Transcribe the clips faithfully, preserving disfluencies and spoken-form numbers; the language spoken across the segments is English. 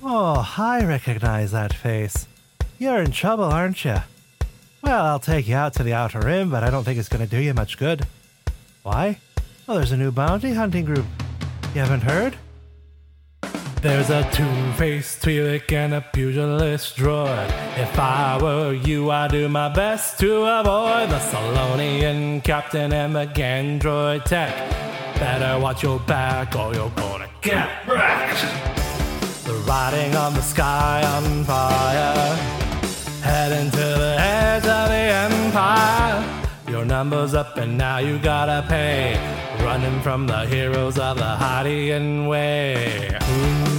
Oh, I recognize that face. You're in trouble, aren't you? Well, I'll take you out to the Outer Rim, but I don't think it's going to do you much good. Why? Well, there's a new bounty hunting group. You haven't heard? There's a two-faced Twi'lek and a pugilist droid. If I were you, I'd do my best to avoid the Solonian captain and the Gandroid tech. Better watch your back or you're gonna get wrecked. The writing on the sky on fire, heading to the edge of the empire. Your number's up and now you gotta pay, running from the heroes of the Hydian way. Ooh.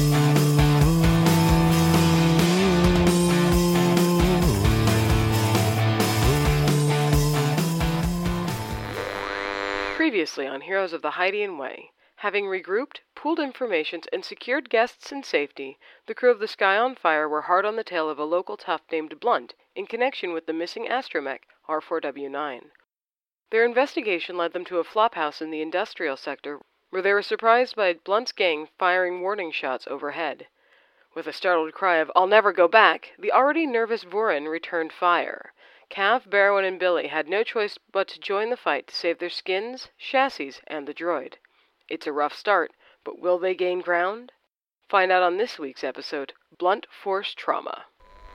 Previously on Heroes of the Hydian Way. Having regrouped, pooled information, and secured guests in safety, the crew of the Sky on Fire were hard on the tail of a local tough named Blunt in connection with the missing astromech R four W nine. Their investigation led them to a flophouse in the industrial sector, where they were surprised by Blunt's gang firing warning shots overhead. With a startled cry of, "I'll never go back," the already nervous Vorin returned fire. Cav, Barrow, and Billy had no choice but to join the fight to save their skins, chassis, and the droid. It's a rough start, but will they gain ground? Find out on this week's episode, Blunt Force Trauma.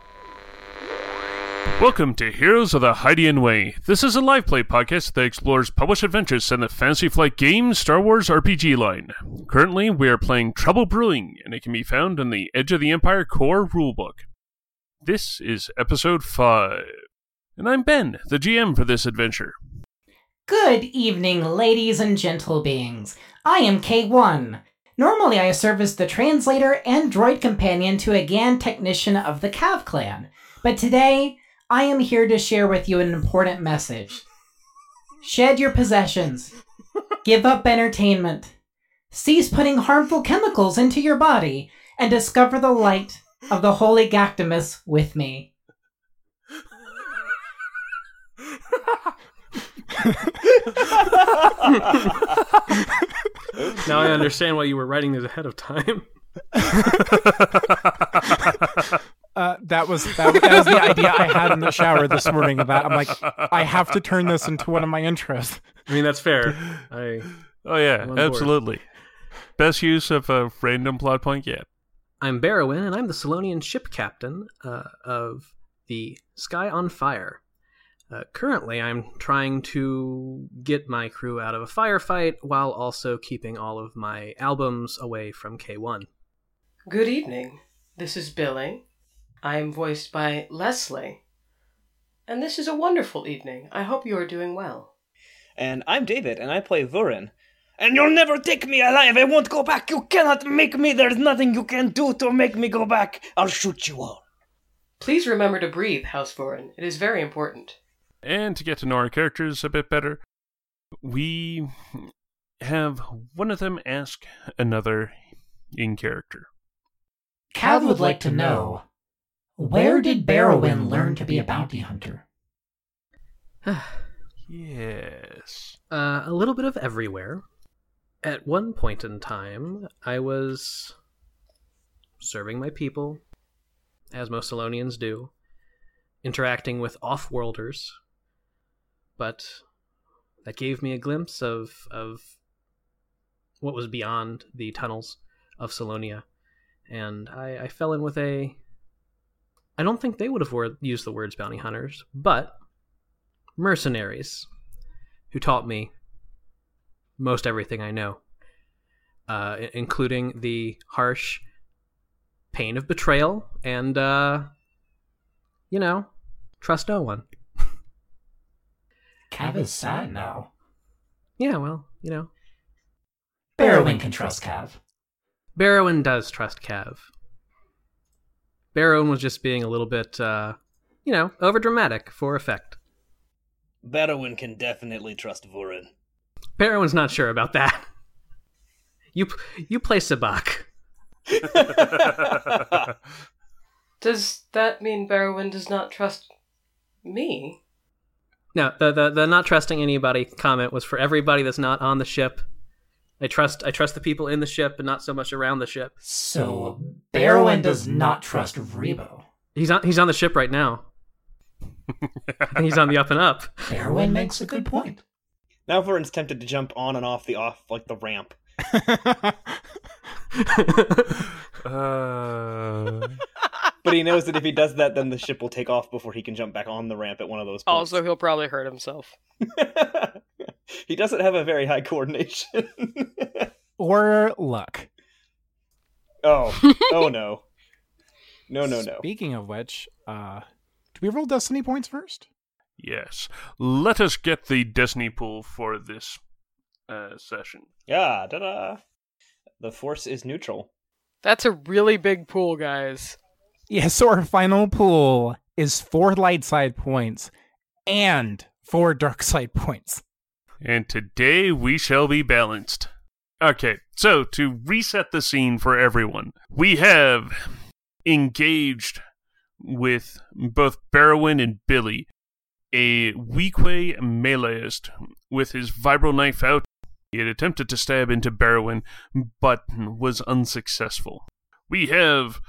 Welcome to Heroes of the Hydian Way. This is a live play podcast that explores published adventures in the Fantasy Flight Games Star Wars R P G line. Currently, we are playing Trouble Brewing, and it can be found in the Edge of the Empire core rulebook. This is episode five, and I'm Ben, the G M for this adventure. Good evening, ladies and gentle beings. I am K one. Normally I serve as the translator and droid companion to a GAN technician of the Cav clan, but today I am here to share with you an important message. Shed your possessions. Give up entertainment. Cease putting harmful chemicals into your body, and discover the light of the Holy Gactimus with me. Now I understand why you were writing this ahead of time. uh, that was that, that was the idea I had in the shower this morning. About I'm like, I have to turn this into one of my intros. I mean, that's fair. I oh yeah, absolutely. Best use of a random plot point yet. I'm Barrowin, and I'm the Solonian ship captain uh, of the Sky on Fire. Uh, currently, I'm trying to get my crew out of a firefight while also keeping all of my albums away from K one. Good evening. This is Billy. I am voiced by Leslie. And this is a wonderful evening. I hope you are doing well. And I'm David, and I play Vorin. And you'll never take me alive! I won't go back! You cannot make me! There's nothing you can do to make me go back! I'll shoot you all. Please remember to breathe, House Vorin. It is very important. And to get to know our characters a bit better, we have one of them ask another in character. Cav would like to know, where did Barrowin learn to be a bounty hunter? Yes. Uh, a little bit of everywhere. At one point in time, I was serving my people, as most Solonians do, interacting with off-worlders, but that gave me a glimpse of of what was beyond the tunnels of Solonia, and I, I fell in with a... I don't think they would have word, used the words bounty hunters, but mercenaries, who taught me most everything I know, uh, including the harsh pain of betrayal and, uh, you know, trust no one. Cav is sad now. Yeah, well, you know. Barrowin can trust Cav. Barrowin does trust Cav. Barrowin was just being a little bit, uh, you know, overdramatic for effect. Barrowin can definitely trust Vorin. Barrowin's not sure about that. You you play Sabak. Does that mean Barrowin does not trust me? No, the, the the not trusting anybody comment was for everybody that's not on the ship. I trust I trust the people in the ship and not so much around the ship. So, But you're Barrowin does not trust Rebo. He's on. He's on the ship right now. I think he's on the up and up. Barrowin makes a good point. Now Vern's tempted to jump on and off the off like the ramp. uh... But he knows that if he does that, then the ship will take off before he can jump back on the ramp at one of those points. Also, he'll probably hurt himself. He doesn't have a very high coordination. Or luck. Oh. Oh no. No, no, no. Speaking of which, uh, do we roll destiny points first? Yes. Let us get the Destiny pool for this uh, session. Yeah, ta-da. The force is neutral. That's a really big pool, guys. Yeah, so our final pool is four light side points and four dark side points. And today we shall be balanced. Okay, so to reset the scene for everyone, we have engaged with both Barrowin and Billy, a Weequay meleeist with his vibro knife out. He had attempted to stab into Barrowin, but was unsuccessful. We have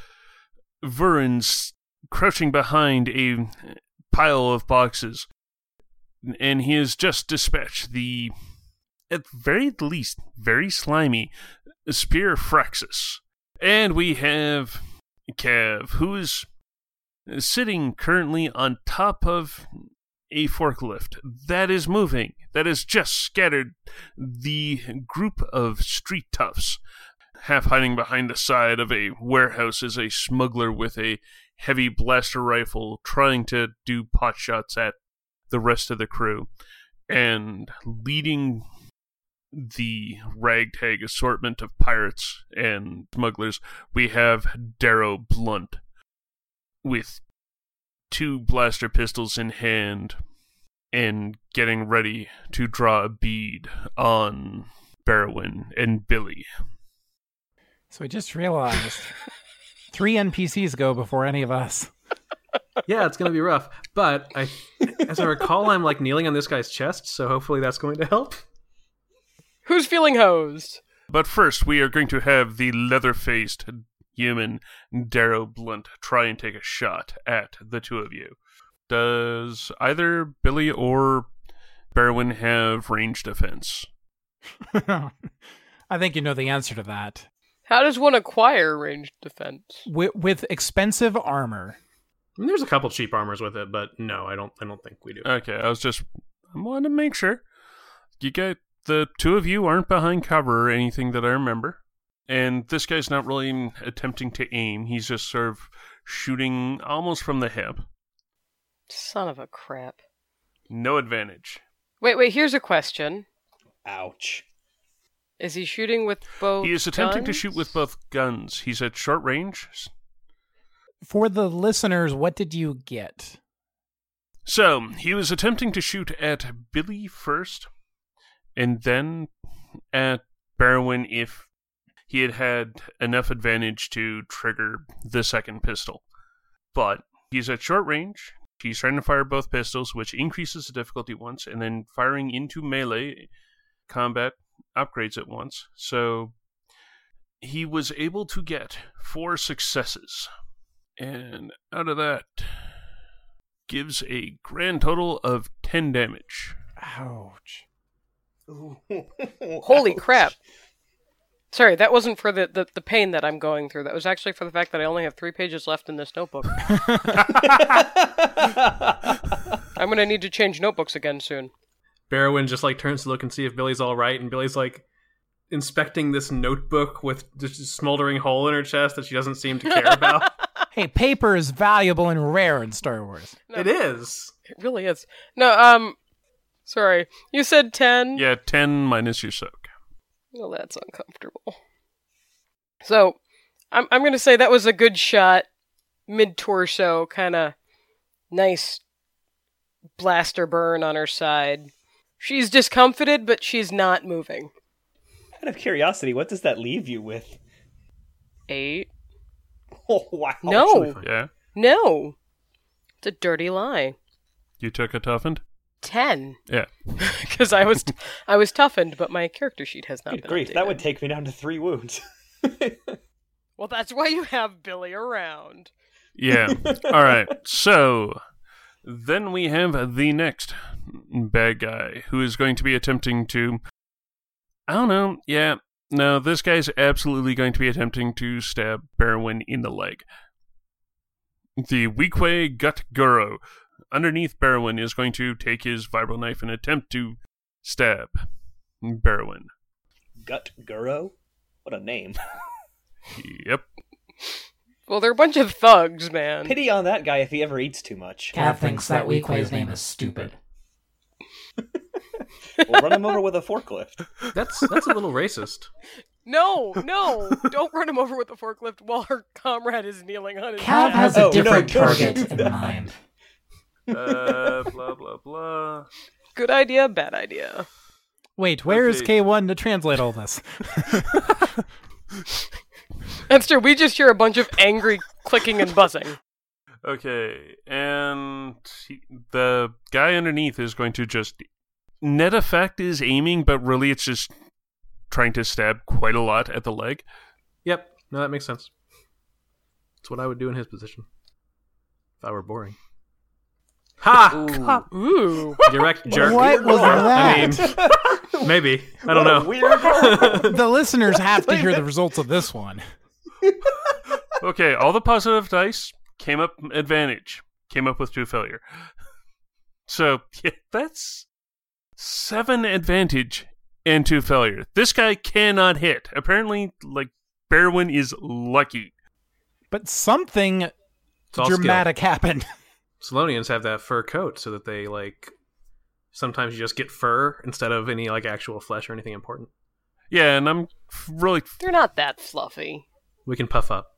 Vern's crouching behind a pile of boxes, and he has just dispatched the, at very least, very slimy Spear Fraxus. And we have Cav, who is sitting currently on top of a forklift that is moving, that has just scattered the group of street toughs. Half hiding behind the side of a warehouse is a smuggler with a heavy blaster rifle trying to do pot shots at the rest of the crew. And leading the ragtag assortment of pirates and smugglers, we have Darrow Blunt with two blaster pistols in hand and getting ready to draw a bead on Barrowin and Billy. So I just realized three N P Cs go before any of us. Yeah, it's going to be rough. But I, as I recall, I'm like kneeling on this guy's chest, so hopefully that's going to help. Who's feeling hosed? But first, we are going to have the leather-faced human Darrow Blunt try and take a shot at the two of you. Does either Billy or Barrowin have ranged defense? I think you know the answer to that. How does one acquire ranged defense? With, with expensive armor. I mean, there's a couple cheap armors with it, but no, I don't. I don't think we do. Okay, I was just I wanted to make sure you get the two of you aren't behind cover or anything that I remember, and this guy's not really attempting to aim. He's just sort of shooting almost from the hip. Son of a crap. No advantage. Wait, wait. Here's a question. Ouch. Is he shooting with both He is attempting guns? to shoot with both guns. He's at short range. For the listeners, what did you get? So, he was attempting to shoot at Billy first, and then at Barrowin if he had had enough advantage to trigger the second pistol. But he's at short range. He's trying to fire both pistols, which increases the difficulty once, and then firing into melee combat upgrades it once. So he was able to get four successes. And out of that, gives a grand total of ten damage. Ouch. Holy crap. Sorry, that wasn't for the, the, the pain that I'm going through. That was actually for the fact that I only have three pages left in this notebook. I'm going to need to change notebooks again soon. Barrowin just like turns to look and see if Billy's all right, and Billy's like inspecting this notebook with just a smoldering hole in her chest that she doesn't seem to care about. Hey, paper is valuable and rare in Star Wars. No, It is. It really is. No, um, sorry. You said ten? Yeah, ten minus your soak. Well, that's uncomfortable. So, I'm I'm going to say that was a good shot. Mid-torso, kind of nice blaster burn on her side. She's discomfited, but she's not moving. Out of curiosity, what does that leave you with? Eight? Oh, wow. No. Yeah? No. It's a dirty lie. You took a toughened? Ten. Yeah. Because I was I was toughened, but my character sheet has not Good been grief, updated. that would take me down to three wounds. Well, that's why you have Billy around. Yeah. All right. So then we have the next bad guy who is going to be attempting to. I don't know. Yeah. No, this guy's absolutely going to be attempting to stab Berwin in the leg. The Weequay Gut Guro underneath Berwin is going to take his vibro knife and attempt to stab Berwin. Gut Guro? What a name. Yep. Well, they're a bunch of thugs, man. Pity on that guy if he ever eats too much. Cav thinks that Weequay's name is stupid. We'll run him over with a forklift. That's that's a little racist. No, no, don't run him over with the forklift while her comrade is kneeling on his Cav back. has a Oh, no, different don't target do in that. mind. Uh, blah, blah, blah. Good idea, bad idea. Wait, where is Okay. K one to translate all this? That's true, we just hear a bunch of angry clicking and buzzing. Okay, and he, the guy underneath is going to just... Net effect is aiming, but really it's just trying to stab quite a lot at the leg. Yep. No, that makes sense. That's what I would do in his position. If I were boring. Ha! Ooh. Direct jerk. What was I that? mean, maybe. I don't know. Weird. The listeners have to hear the results of this one. Okay, all the positive dice came up advantage. Came up with two failure. So, yeah, that's seven advantage and two failure. This guy cannot hit. Apparently, like, Berwin is lucky. But something It's all dramatic happened. skill. Salonians have that fur coat so that they, like, sometimes you just get fur instead of any, like, actual flesh or anything important. Yeah, and I'm really... They're not that fluffy. We can puff up.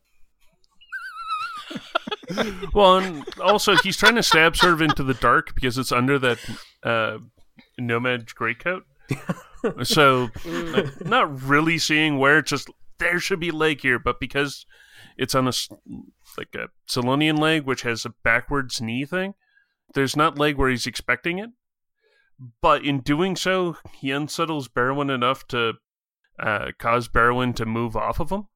Well, and also, he's trying to stab sort of into the dark because it's under that uh, nomad greatcoat. So, like, not really seeing where, it's just, there should be leg here, but because it's on a, s- like a Solonian leg, which has a backwards knee thing, there's not leg where he's expecting it. But in doing so, he unsettles Berwin enough to uh, cause Berwin to move off of him.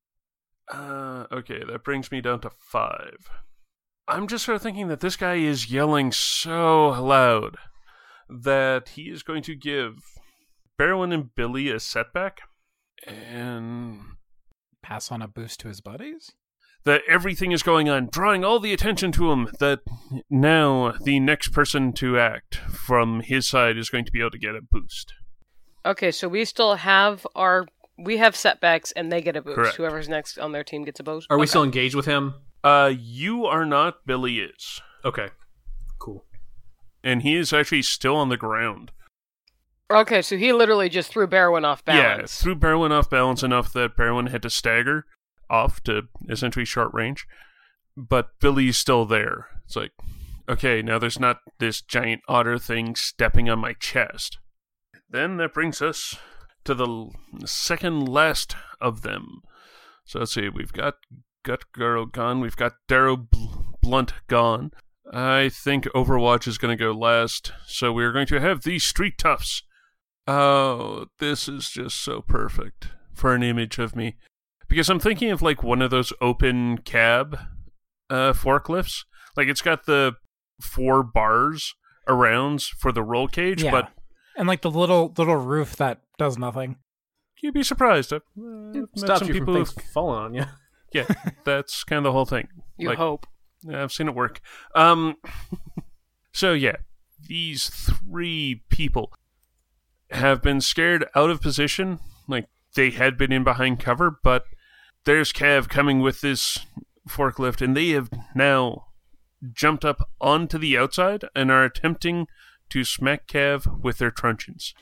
Uh, okay, that brings me down to five. I'm just sort of thinking that this guy is yelling so loud that he is going to give Berwin and Billy a setback, and Pass on a boost to his buddies? that everything is going on, drawing all the attention to him, that now the next person to act from his side is going to be able to get a boost. Okay, so we still have our... We have setbacks, and they get a boost. Correct. Whoever's next on their team gets a boost. Are we Okay. still engaged with him? Uh, you are not, Billy is. Okay. Cool. And he is actually still on the ground. Okay, so he literally just threw Berwin off balance. Yeah, threw Berwin off balance enough that Berwin had to stagger off to essentially short range. But Billy's still there. It's like, okay, now there's not this giant otter thing stepping on my chest. Then that brings us to the l- second last of them. So let's see, we've got Gut Girl gone, we've got Darrow Bl- Blunt gone. I think Overwatch is going to go last, so we're going to have these Street Toughs. Oh, this is just so perfect for an image of me. Because I'm thinking of like one of those open cab uh, forklifts. Like it's got the four bars around for the roll cage, Yeah. but And like the little little roof that does nothing. you'd be surprised. I've uh, met Stops some you people from who've- things falling on you. Yeah, that's kind of the whole thing. You Like, hope. Yeah, I've seen it work. Um, so yeah, these three people have been scared out of position. Like they had been in behind cover, but there's Cav coming with this forklift, and they have now jumped up onto the outside and are attempting to smack Cav with their truncheons.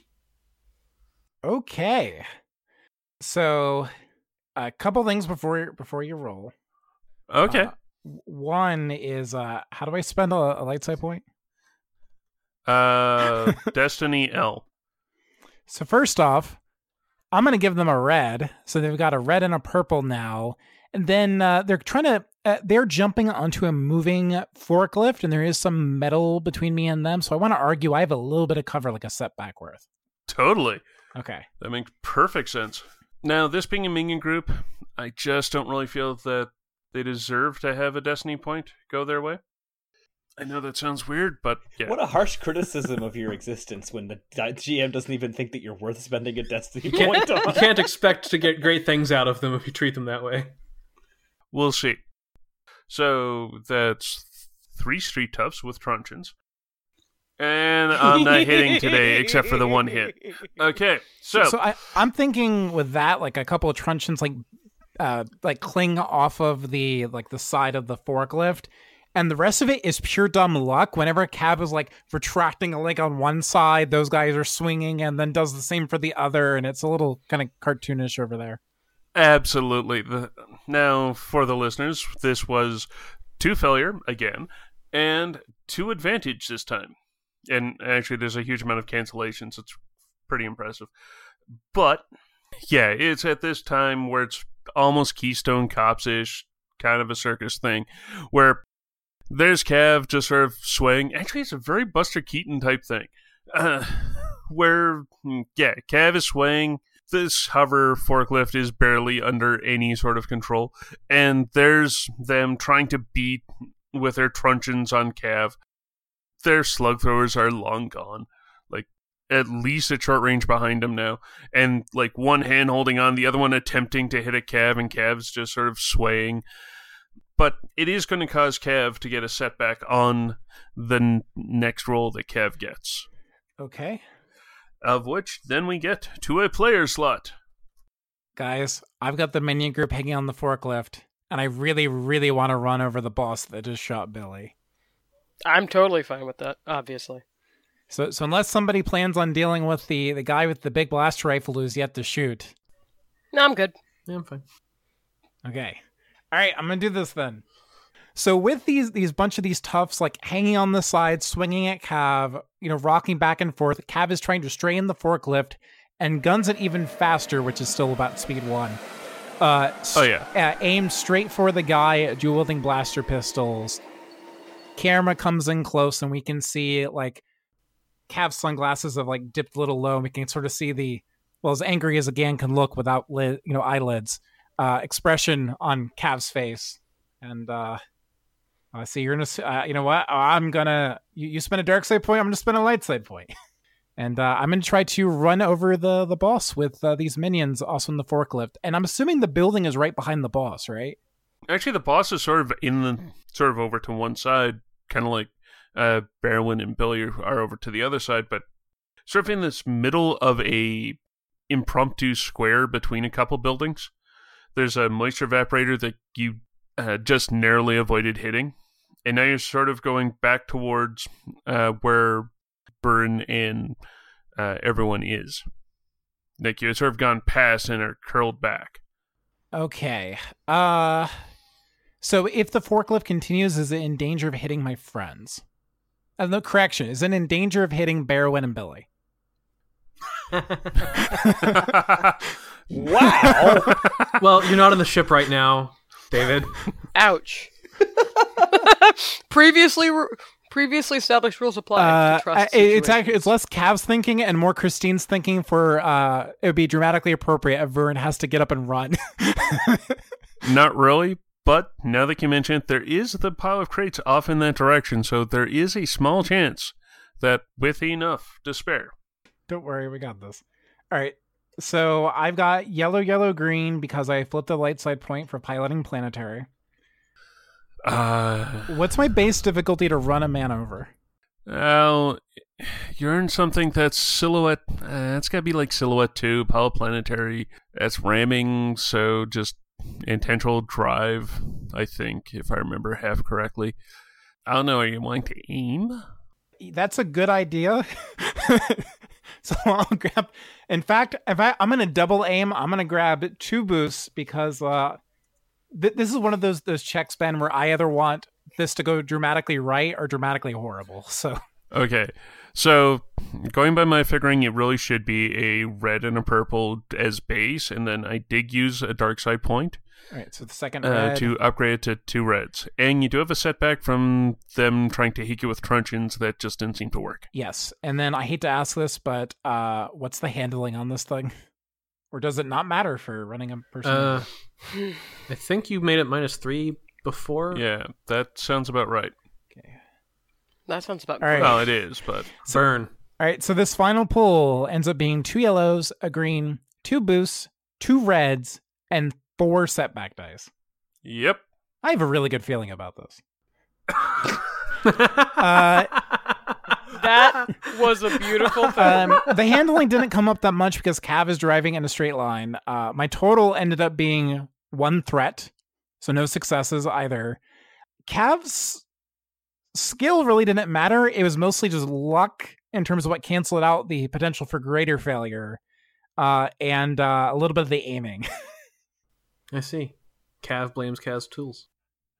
Okay. So a couple things before before you roll. Okay. Uh, one is uh how do I spend a, a light side point? Uh, Destiny L. So first off, I'm going to give them a red. So they've got a red and a purple now. And then uh, they're trying to, uh, they're jumping onto a moving forklift, and there is some metal between me and them. So I want to argue I have a little bit of cover, like a setback worth. Totally. Okay. That makes perfect sense. Now, this being a minion group, I just don't really feel that they deserve to have a destiny point go their way. I know that sounds weird, but yeah. What a harsh criticism of your existence when the G M doesn't even think that you're worth spending a destiny You can't, point on. you can't expect to get great things out of them if you treat them that way. We'll see. So that's three street toughs with truncheons. And I'm not hitting today except for the one hit. Okay, so... So I, I'm thinking with that, like a couple of truncheons like uh, like cling off of the like the side of the forklift. And the rest of it is pure dumb luck. Whenever Cav is like retracting a leg on one side, those guys are swinging and then does the same for the other. And it's a little kind of cartoonish over there. Absolutely. The, now, for the listeners, this was two failure again and two advantage this time. And actually, there's a huge amount of cancellations. It's pretty impressive. But, yeah, it's at this time where it's almost Keystone Cops-ish, kind of a circus thing, where there's Cav just sort of swaying. Actually, it's a very Buster Keaton type thing. Uh, where, yeah, Cav is swaying. This hover forklift is barely under any sort of control. And there's them trying to beat with their truncheons on Cav. Their slug throwers are long gone. Like, at least at short range behind them now. And, like, one hand holding on, the other one attempting to hit a Cav, and Cav's just sort of swaying. But it is going to cause Cav to get a setback on the n- next roll that Cav gets. Okay. Of which, then we get to a player slot. Guys, I've got the minion group hanging on the forklift, and I really, really want to run over the boss that just shot Billy. I'm totally fine with that, obviously. So so unless somebody plans on dealing with the, the guy with the big blaster rifle who's yet to shoot. No, I'm good. Yeah, I'm fine. Okay. All right, I'm going to do this then. So with these these bunch of these toughs like hanging on the side, swinging at Cav, you know, rocking back and forth, Cav is trying to strain the forklift and guns it even faster, which is still about speed one. Uh, Oh, yeah. Uh, aimed straight for the guy, dual-wielding blaster pistols. Camera comes in close and we can see like Cav's sunglasses have like dipped a little low, and we can sort of see the, well, as angry as a Gan can look without lid, you know, eyelids, uh, expression on Cav's face. And uh, I see you're gonna, uh, you know what? I'm gonna, you, you spend a dark side point, I'm gonna spend a light side point. And uh, I'm gonna try to run over the the boss with uh, these minions also in the forklift. And I'm assuming the building is right behind the boss, right? Actually, the boss is sort of in the, sort of over to one side, kind of like uh, Berwyn and Billy are over to the other side, but sort of in this middle of a impromptu square between a couple buildings. There's a moisture evaporator that you uh, just narrowly avoided hitting, and now you're sort of going back towards uh, where Burn and uh, everyone is. Like, you've sort of gone past and are curled back. Okay. Uh, so if the forklift continues, is it in danger of hitting my friends? Uh, no, correction. Is it in danger of hitting Berwyn and Billy? Wow! Well, you're not on the ship right now, David. Ouch. previously, previously established rules apply. Uh, to trust I- it's situations. actually it's less Cav's thinking and more Christine's thinking. For uh, it would be dramatically appropriate if Vern has to get up and run. Not really, but now that you mention it, there is the pile of crates off in that direction, so there is a small chance that with enough to spare. Don't worry, we got this. All right. So I've got yellow, yellow, green because I flipped the light side point for piloting planetary. Uh, What's my base difficulty to run a man over? well, you earn something that's silhouette. Uh, it's got to be like silhouette two, pile planetary. That's ramming, so just intentional drive, I think, if I remember half correctly. I don't know, are you wanting to aim? That's a good idea. So I'll grab. In fact, if I, I'm going to double aim, I'm going to grab two boosts because uh, th- this is one of those those checks, Ben, where I either want this to go dramatically right or dramatically horrible. So Okay, so going by my figuring, it really should be a red and a purple as base, and then I did use a dark side point. all right, so the second Uh, red. to upgrade it to two reds. And you do have a setback from them trying to hit you with truncheons that just didn't seem to work. Yes, and then I hate to ask this, but uh, what's the handling on this thing? Or does it not matter for running a person? Uh, I think you made it minus three before. Yeah, that sounds about right. Okay. That sounds about All right. Well, it is, but Burn. All right, so this final pool ends up being two yellows, a green, two boosts, two reds, and four setback dice. yep. I have a really good feeling about this. uh, That was a beautiful thing. um, the handling didn't come up that much because Cav is driving in a straight line. Uh, my total ended up being one threat, so no successes either. Cav's skill really didn't matter. It was mostly just luck in terms of what canceled out the potential for greater failure, uh, and uh, a little bit of the aiming. I see. Cav blames Cav's tools.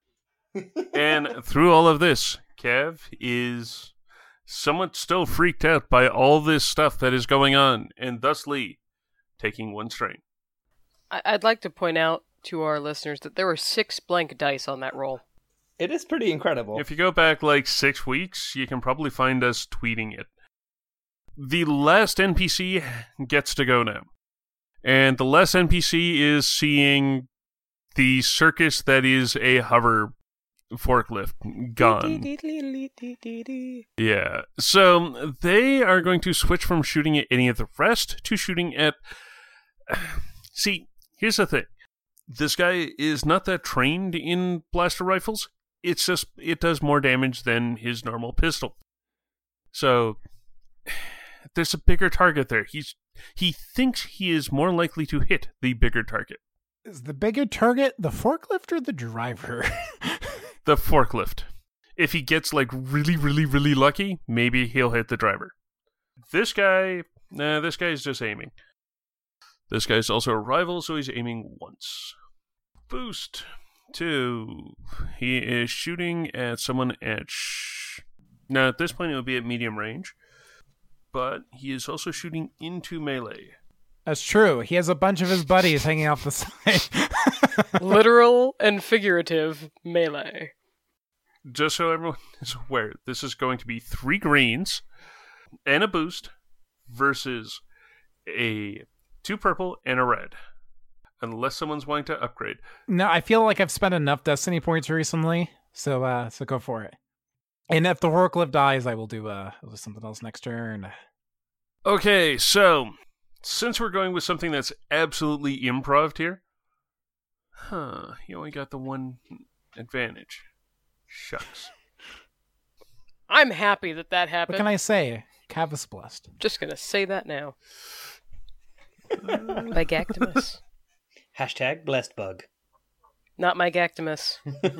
And through all of this, Kev is somewhat still freaked out by all this stuff that is going on, and thusly taking one strain. I- I'd like to point out to our listeners that there were six blank dice on that roll. It is pretty incredible. If you go back like six weeks, you can probably find us tweeting it. The last N P C gets to go now. And the last N P C is seeing the circus that is a hover forklift gone. Yeah. So they are going to switch from shooting at any of the rest to shooting at... See, here's the thing. This guy is not that trained in blaster rifles. It's just, it does more damage than his normal pistol. So, there's a bigger target there. He's He thinks he is more likely to hit the bigger target. Is the bigger target the forklift or the driver? The forklift. If he gets, like, really, really, really lucky, maybe he'll hit the driver. This guy, nah, this guy's just aiming. This guy's also a rival, so he's aiming once. Boost. Two. He is shooting at someone at... Sh- now, at this point, it would be at medium range. But he is also shooting into melee. That's true. He has a bunch of his buddies hanging off the side. Literal and figurative melee. Just so everyone is aware, this is going to be three greens and a boost versus a two purple and a red. Unless someone's wanting to upgrade. No, I feel like I've spent enough Destiny points recently, so uh, so go for it. And if the forklift dies, I will do uh, I'll do something else next turn. Okay, so since we're going with something that's absolutely improv here, huh? You only got the one advantage. Shucks. I'm happy that that happened. What can I say? Cav is blessed. Just gonna say that now. Megactimus. Hashtag blessed bug. Not Megactimus.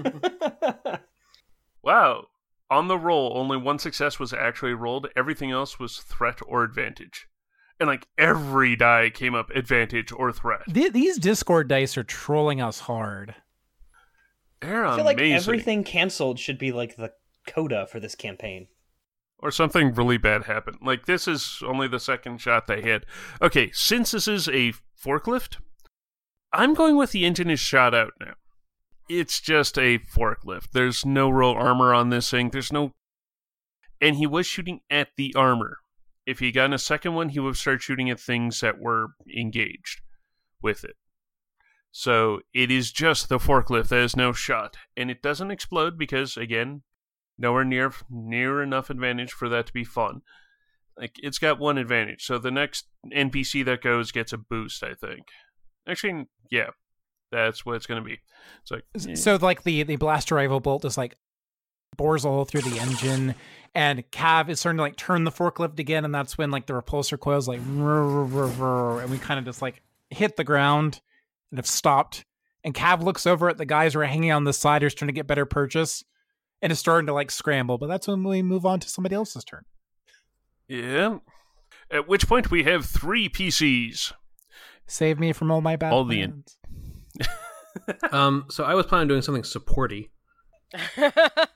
Wow. On the roll, only one success was actually rolled. Everything else was threat or advantage. And like every die came up advantage or threat. Th- these Discord dice are trolling us hard. They're I feel like amazing. everything canceled should be like the coda for this campaign. Or something really bad happened. Like, this is only the second shot they hit. Okay, since this is a forklift, I'm going with the engine is shot out now. It's just a forklift. There's no real armor on this thing. There's no... And he was shooting at the armor. If he got in a second one, he would start shooting at things that were engaged with it. So, it is just the forklift that is no shot. And it doesn't explode because, again... Nowhere near near enough advantage for that to be fun. Like, it's got one advantage, so the next N P C that goes gets a boost, I think. Actually, yeah, that's what it's going to be. It's like, eh. So, like, the, the blaster rifle bolt is like bores a hole through the engine, and Cav is starting to like turn the forklift again, and that's when like the repulsor coils like, rrr, rrr, rrr, and we kind of just like hit the ground and have stopped. And Cav looks over at the guys who are hanging on the side, who's trying to get better purchase. And it's starting to like scramble, but that's when we move on to somebody else's turn. Yeah. At which point we have three P Cs. Save me from all my bad all the in- plans. um, so I was planning on doing something supporty. I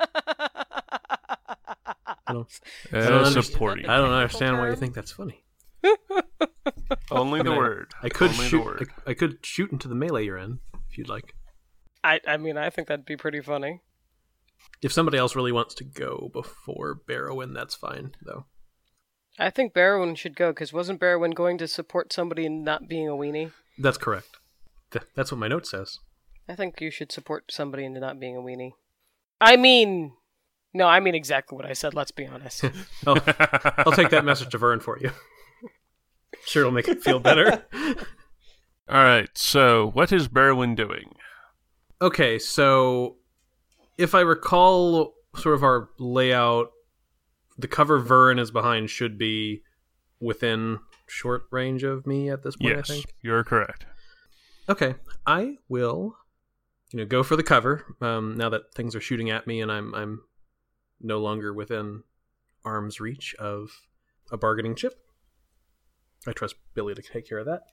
don't, Uh, I don't understand- supporting. I don't understand why you think that's funny. Only I mean, the I- word. I could Only shoot. the word. I, I could shoot into the melee you're in if you'd like. I, I mean, I think that'd be pretty funny. If somebody else really wants to go before Barrow in, that's fine, though. I think Barrowin should go, because wasn't Barrowin going to support somebody in not being a weenie? That's correct. Th- that's what my note says. I think you should support somebody into not being a weenie. I mean... No, I mean exactly what I said, let's be honest. I'll, I'll take that message to Vern for you. Sure, it'll make it feel better. All right, so what is Barrowin doing? Okay, so if I recall sort of our layout, the cover Vern is behind should be within short range of me at this point, Yes, I think. you're correct. Okay, I will, you know, go for the cover. Um, now that things are shooting at me, and I'm I'm no longer within arm's reach of a bargaining chip. I trust Billy to take care of that.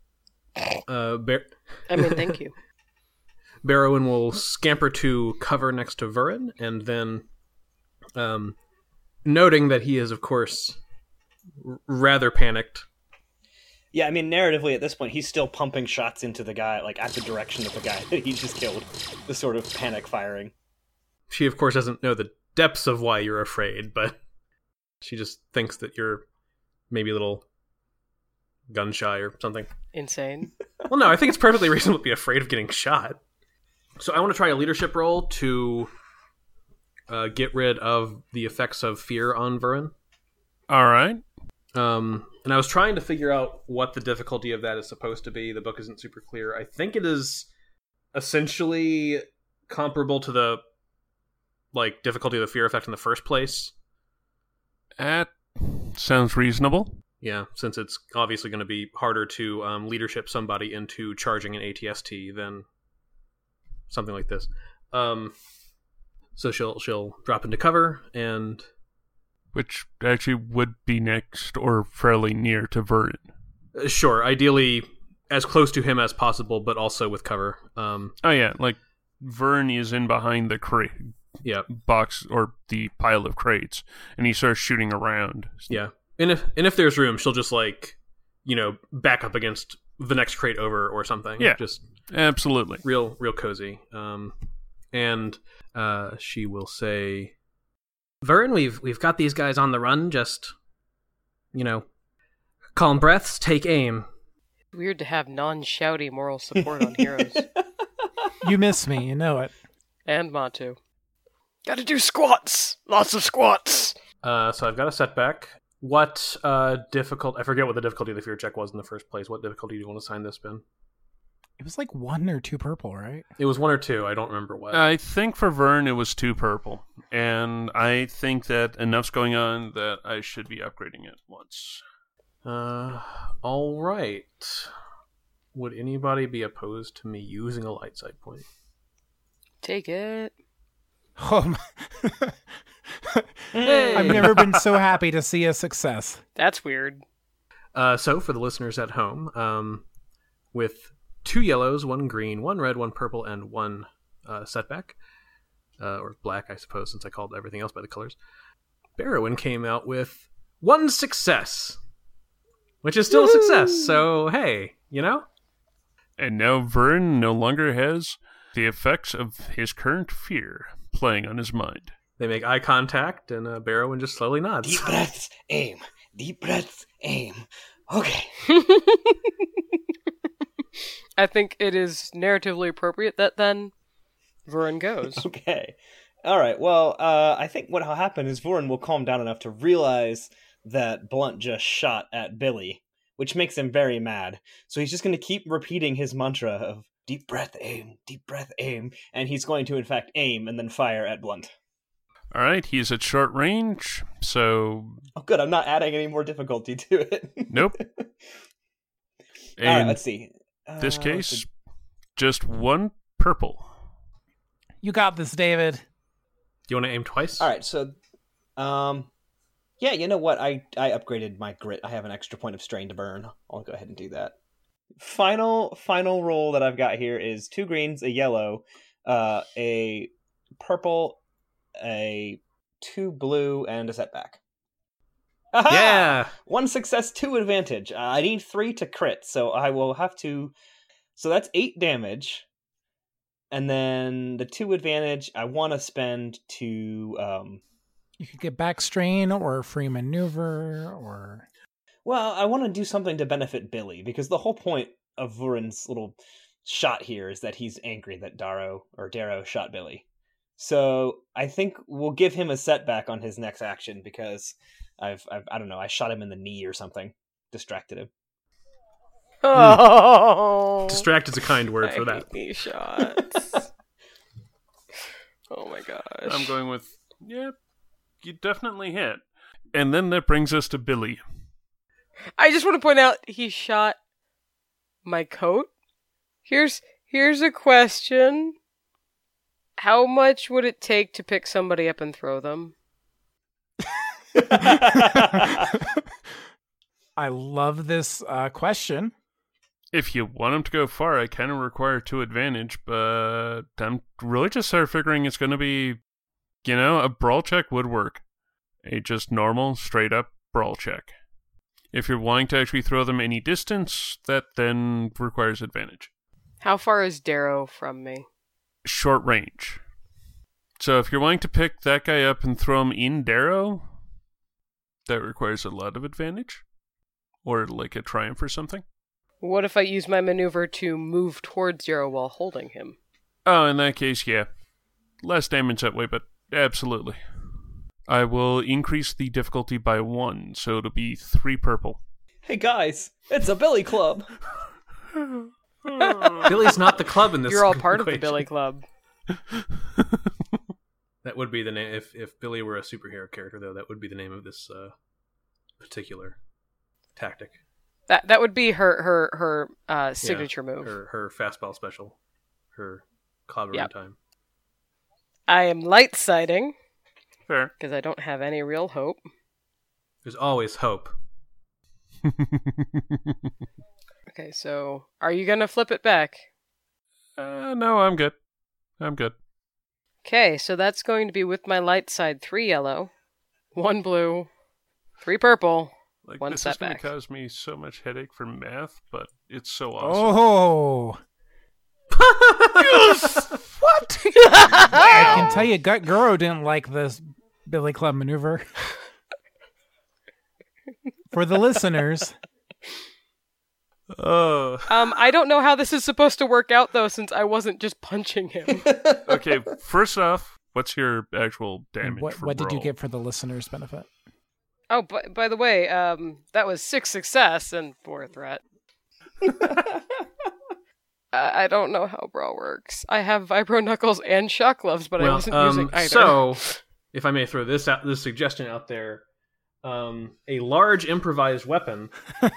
Uh, Bar- I mean, thank you. Barrowin will scamper to cover next to Vurin, and then, um, noting that he is, of course, r- rather panicked. Yeah, I mean, narratively, at this point, he's still pumping shots into the guy, like, at the direction of the guy that he just killed. The sort of panic firing. She, of course, doesn't know the depths of why you're afraid, but she just thinks that you're maybe a little gun-shy or something. Insane. Well, no, I think it's perfectly reasonable to be afraid of getting shot. So I want to try a leadership roll to uh, get rid of the effects of fear on Vurin. All right. Um, and I was trying to figure out what the difficulty of that is supposed to be. The book isn't super clear. I think it is essentially comparable to the like difficulty of the fear effect in the first place. That sounds reasonable. Yeah, since it's obviously going to be harder to um, leadership somebody into charging an A T S T than something like this. Um, so she'll she'll drop into cover, and Which actually would be next or fairly near to Vurin. uh, sure, ideally as close to him as possible, but also with cover. Um, Oh yeah, like Vern is in behind the crate yeah, box or the pile of crates, and he starts shooting around. yeah. And if and if there's room, she'll just like, you know, back up against the next crate over or something. Yeah. Just Absolutely. real real cozy. Um, and uh, she will say, Vern, we've we've got these guys on the run. Just, you know, calm breaths, take aim. Weird to have non-shouty moral support on heroes. You miss me, you know it. And Matu. Gotta do squats! Lots of squats! Uh, so I've got a setback. What uh, difficult? I forget what the difficulty of the fear check was in the first place. What difficulty do you want to assign this, Ben? It was like one or two purple, right? It was one or two. I don't remember what. I think for Vern it was two purple, and I think that enough's going on that I should be upgrading it once. Uh, all right. Would anybody be opposed to me using a light side point? Take it. Um, I've never been so happy to see a success. That's weird. Uh, so for the listeners at home, um, with two yellows, one green, one red, one purple, and one uh, setback, uh, or black, I suppose, since I called everything else by the colors, Barrowin came out with one success, which is still a success. So hey, you know. And now Vern no longer has the effects of his current fear playing on his mind. They make eye contact, and uh, Barrowin just slowly nods. Deep breaths, aim. Deep breaths, aim. Okay. I think it is narratively appropriate that then Vurin goes. Okay. All right. Well, uh, I think what will happen is Vurin will calm down enough to realize that Blunt just shot at Billy, which makes him very mad. So he's just going to keep repeating his mantra of deep breath, aim, deep breath, aim, and he's going to, in fact, aim and then fire at Blunt. All right, he's at short range, so Oh, good. I'm not adding any more difficulty to it. nope. All right. And Let's see. Uh, this let's case, see. just one purple. You got this, David. Do you want to aim twice? All right. So, um, yeah. You know what? I I upgraded my grit. I have an extra point of strain to burn. I'll go ahead and do that. Final final roll that I've got here is two greens, a yellow, uh, a purple, a two blue, and a setback. Aha! Yeah. One success, two advantage. Uh, I need three to crit, so I will have to. So that's eight damage, and then the two advantage I want to spend to um You could get back strain or free maneuver or... Well, I want to do something to benefit Billy, because the whole point of Vurin's little shot here is that he's angry that Darrow or Darrow shot Billy. So I think we'll give him a setback on his next action because I've, I've I don't know, I shot him in the knee or something, distracted him. Oh, Distract is a kind word I for hate that. these shots. Oh my gosh. I'm going with, yeah, you definitely hit. And then that brings us to Billy. I just want to point out he shot my coat. Here's here's a question. How much would it take to pick somebody up and throw them? I love this uh, question. If you want him to go far, I kind of require two advantage, but I'm really just sort of figuring it's going to be, you know, a brawl check would work. A just normal, straight-up brawl check. If you're wanting to actually throw them any distance, that then requires advantage. How far is Darrow from me? Short range. So if you're wanting to pick that guy up and throw him in Darrow, that requires a lot of advantage. Or like a triumph or something. What if I use my maneuver to move towards Darrow while holding him? Oh, in that case, yeah. Less damage that way, but absolutely. I will increase the difficulty by one, so it'll be three purple. Hey guys, it's a Billy Club. Billy's not the club in this. You're all part of the equation. Billy Club. That would be the name. If if Billy were a superhero character, though, that would be the name of this uh, particular tactic. That that would be her her her uh, signature Yeah, move. Her her fastball special. Her clobbering Yep. time. I am light sighting Fair. because I don't have any real hope. There's always hope. Okay, so are you gonna flip it back? uh, no, I'm good. I'm good. Okay, so that's going to be with my light side three yellow, one blue, three purple. Like, One this is going setback. to cause me so much headache for math, but it's so awesome. Oh. What? I can tell you, Gut Guro didn't like this Billy Club maneuver. For the listeners, Oh. Um, I don't know how this is supposed to work out though, since I wasn't just punching him. Okay, first off, what's your actual damage what, for what did you brawl? get for the listeners' benefit? Oh, by, by the way, um, that was six success and four threat. I, I don't know how brawl works. I have vibro knuckles and shock gloves, but I well, wasn't um, using either. so if I may throw this out, this suggestion out there, um, a large improvised weapon, such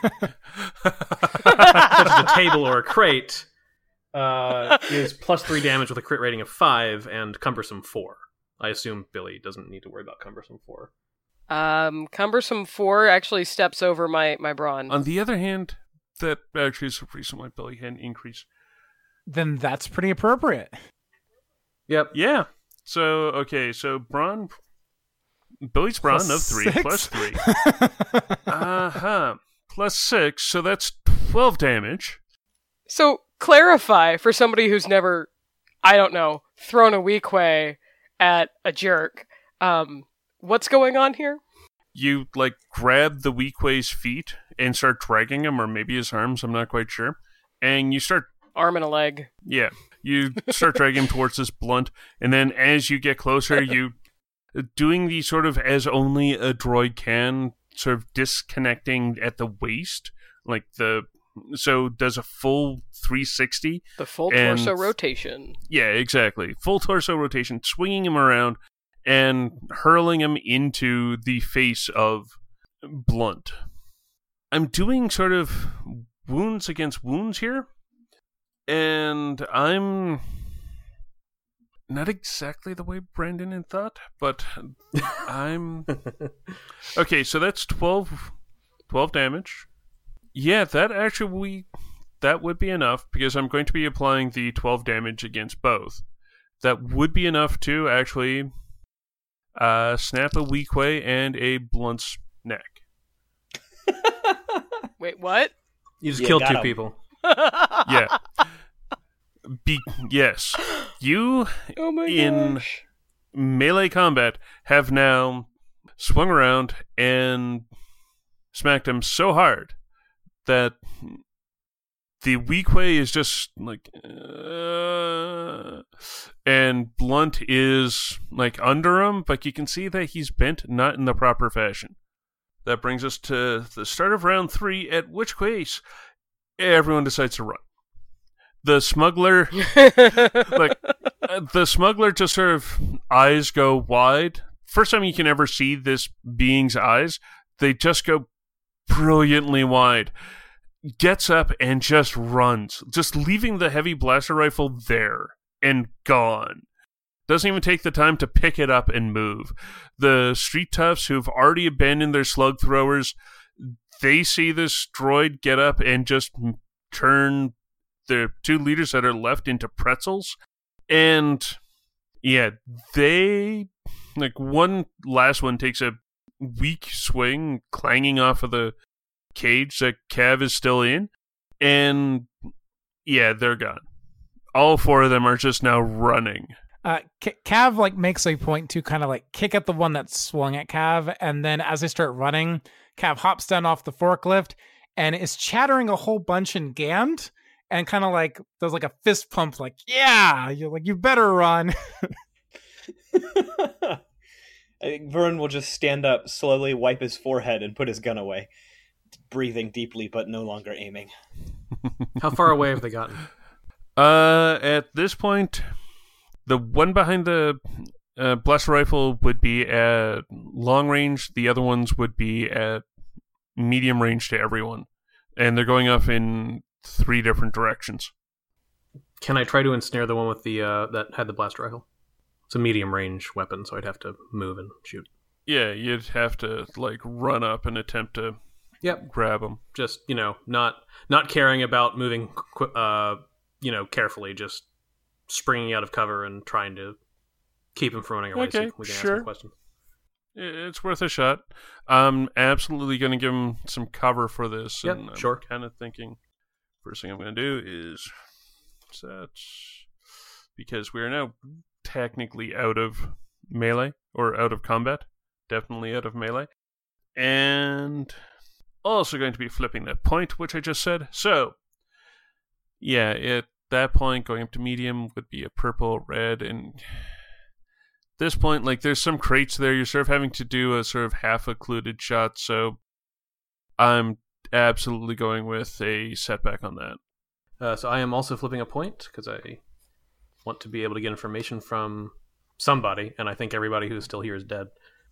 as a table or a crate, uh, is plus three damage with a crit rating of five and cumbersome four. I assume Billy doesn't need to worry about cumbersome four. Um, cumbersome four actually steps over my my brawn. On the other hand, that actually is the reason why Billy had an increase. Then that's pretty appropriate. Yep. Yeah. So, okay, so Braun... Billy's Braun Plus of three six? plus three. Uh-huh. Plus six, so that's twelve damage. So clarify for somebody who's never, I don't know, thrown a weak way at a jerk. Um, what's going on here? You, like, grab the Weequay's feet and start dragging him, or maybe his arms, I'm not quite sure. And you start, Arm and a leg. yeah, you start dragging him towards this blunt, and then as you get closer, you, doing the sort of as only a droid can, sort of disconnecting at the waist, like the, so does a full three sixty. The full And- torso rotation. Yeah, exactly. Full torso rotation, swinging him around and hurling him into the face of Blunt. I'm doing sort of wounds against wounds here, and I'm not exactly the way Brandon had thought, but I'm... Okay, so that's twelve, twelve damage. Yeah, that actually... That would be enough, because I'm going to be applying the twelve damage against both. That would be enough to actually uh, snap a Weequay and a Blunt's neck. Wait, what? You just Yeah, killed got two him. people. Yeah. Be- yes. You, Oh my In- gosh. melee combat, have now swung around and smacked him so hard that the Weequay is just like, uh, and Blunt is like under him, but you can see that he's bent not in the proper fashion. That brings us to the start of round three, at which case everyone decides to run. The smuggler, like, uh, the smuggler just sort of eyes go wide. First time you can ever see this being's eyes, they just go brilliantly wide. Gets up and just runs, just leaving the heavy blaster rifle there and gone. Doesn't even take the time to pick it up and move. The street toughs who've already abandoned their slug throwers, they see this droid get up and just turn the two leaders that are left into pretzels. And yeah, they, like, one last one takes a weak swing, clanging off of the cage that Cav is still in, and yeah, they're gone. All four of them are just now running. Uh, C- Cav like makes a point to kind of like kick at the one that swung at Cav, and then as they start running, Cav hops down off the forklift and is chattering a whole bunch in Gand, and kind of like does like a fist pump, like, yeah, you're like, you better run. I think Vern will just stand up, slowly wipe his forehead, and put his gun away, breathing deeply but no longer aiming. How far away have they gotten? Uh, at this point, the one behind the uh, blaster rifle would be at long range. The other ones would be at medium range to everyone. And they're going off in three different directions. Can I try to ensnare the one with the uh, that had the blaster rifle? It's a medium range weapon, so I'd have to move and shoot. Yeah, you'd have to like run up and attempt to Yep. grab him. Just, you know, not not caring about moving, qu- uh, you know, carefully, just springing out of cover and trying to keep him from running away. Okay, so we can sure. ask him questions. It's worth a shot. I'm absolutely going to give him some cover for this. Yep, and I'm sure. kind of thinking, first thing I'm going to do is set, because we are now technically out of melee, or out of combat. Definitely out of melee. And also going to be flipping that point, which I just said. So, yeah, at that point, going up to medium would be a purple, red, and this point, like, there's some crates there. You're sort of having to do a sort of half-occluded shot, so I'm absolutely going with a setback on that. Uh, so I am also flipping a point, because I want to be able to get information from somebody, and I think everybody who's still here is dead.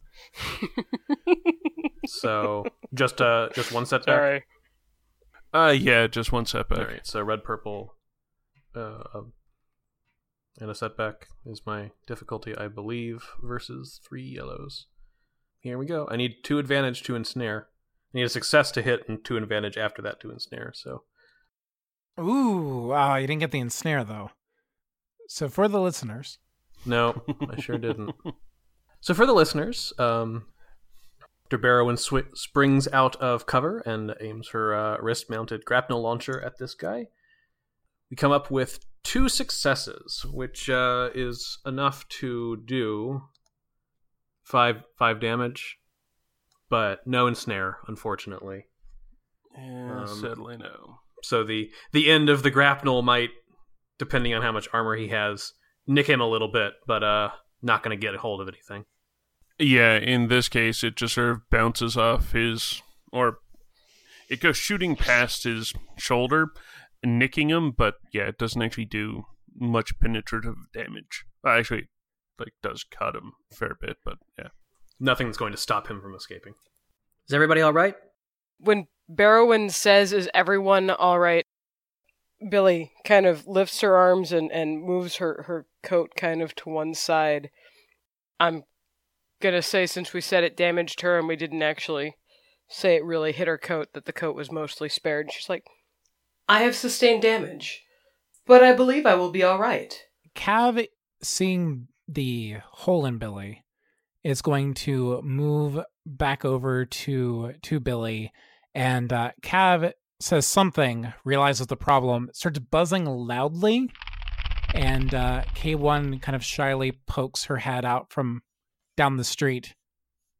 So, just uh, just one setback? Sorry. Uh, yeah, just one setback. All right, so red, purple, uh, and a setback is my difficulty, I believe, versus three yellows. Here we go. I need two advantage to ensnare. I need a success to hit and two advantage after that to ensnare, so... Ooh, wow, you didn't get the ensnare, though. So for the listeners... No, I sure didn't. So for the listeners, um, Doctor Barrowan sw- springs out of cover and aims her uh, wrist-mounted grapnel launcher at this guy. We come up with two successes, which uh, is enough to do five five damage, but no ensnare, unfortunately. Yeah, Um, sadly no. So the the end of the grapnel might, depending on how much armor he has, nick him a little bit, but uh, not going to get a hold of anything. Yeah, in this case, it just sort of bounces off his, or it goes shooting past his shoulder, nicking him, but yeah, it doesn't actually do much penetrative damage. Well, actually, like, does cut him a fair bit, but yeah. Nothing's going to stop him from escaping. Is everybody all right? When Barrowan says, "Is everyone all right?" Billy kind of lifts her arms and, and moves her, her coat kind of to one side. I'm gonna say, since we said it damaged her and we didn't actually say it really hit her coat, that the coat was mostly spared. She's like, "I have sustained damage, but I believe I will be all right." Cav, seeing the hole in Billy, is going to move back over to to Billy, and uh, Cav says something, realizes the problem, starts buzzing loudly, and uh, K one kind of shyly pokes her head out from down the street.